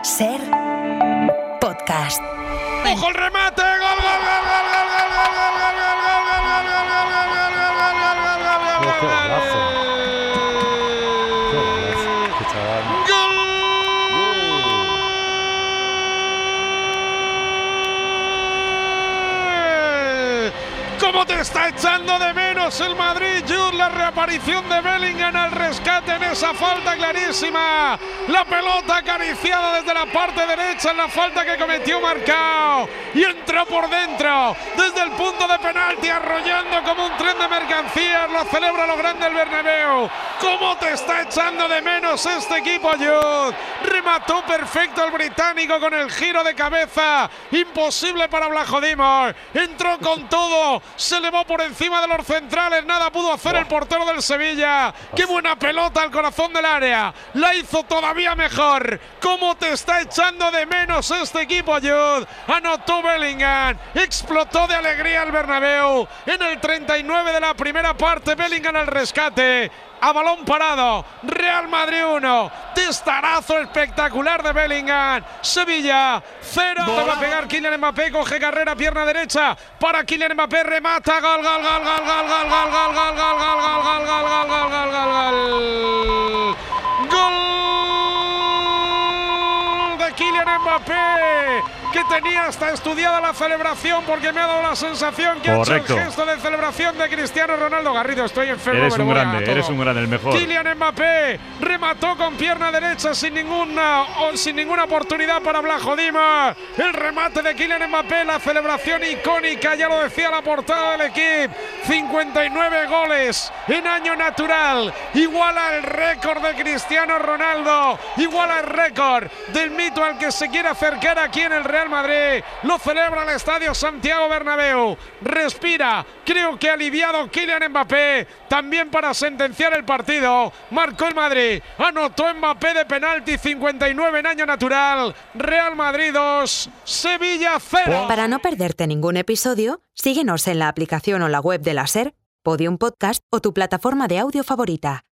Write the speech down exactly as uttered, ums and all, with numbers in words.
Ser podcast. ¡Ojo el remate! ¡Gol, gol, gol, gol, gol, gol, gol, gol, gol, gol, ¿Cómo te está echando de menos el Madrid, Jude? La reaparición de Bellingham al rescate en esa falta clarísima. La pelota acariciada desde la parte derecha en la falta que cometió Marcao. Y entró por dentro, desde el punto de penalti, arrollando como un tren de mercancías. Lo celebra lo grande el Bernabéu. ¿Cómo te está echando de menos este equipo, Jude? Remató perfecto el británico con el giro de cabeza. Imposible para Vlachodimos. Entró con todo. Se elevó por encima de los centrales. Nada pudo hacer el portero del Sevilla. ¡Qué buena pelota al corazón del área! La hizo todavía mejor. ¿Cómo te está echando de menos este equipo, Jude? Anotó Bellingham. Explotó de alegría el Bernabéu. En el treinta y nueve de la primera parte, Bellingham al rescate. A balón parado, Real Madrid uno, testarazo espectacular de Bellingham. Sevilla cero, le va a pegar Kylian Mbappé, coge carrera, pierna derecha para Kylian Mbappé, remata, gol, gol, gol, gol, gol, gol, gol, gol, gol, gol, gol, gol, gol, gol, gol, gol, gol, gol, gol de Kylian Mbappé, que tenía hasta estudiada la celebración, porque me ha dado la sensación que Correcto. ha hecho el gesto de celebración de Cristiano Ronaldo. Garrido, estoy enfermo. Eres un voy grande, eres un grande, el mejor. Kylian Mbappé remató con pierna derecha sin ninguna, oh, sin ninguna oportunidad para Vlachodimos. El remate de Kylian Mbappé, la celebración icónica, ya lo decía la portada del equipo. cincuenta y nueve goles en año natural. Iguala el récord de Cristiano Ronaldo. Iguala el récord del mito al que se quiere acercar aquí en el Real Madrid. Lo celebra el Estadio Santiago Bernabéu. Respira, creo que aliviado Kylian Mbappé, también para sentenciar el partido. Marcó el Madrid, anotó Mbappé de penalti, cincuenta y nueve en año natural. Real Madrid dos, Sevilla cero. Para no perderte ningún episodio, síguenos en la aplicación o la web de la Ser, Podium Podcast o tu plataforma de audio favorita.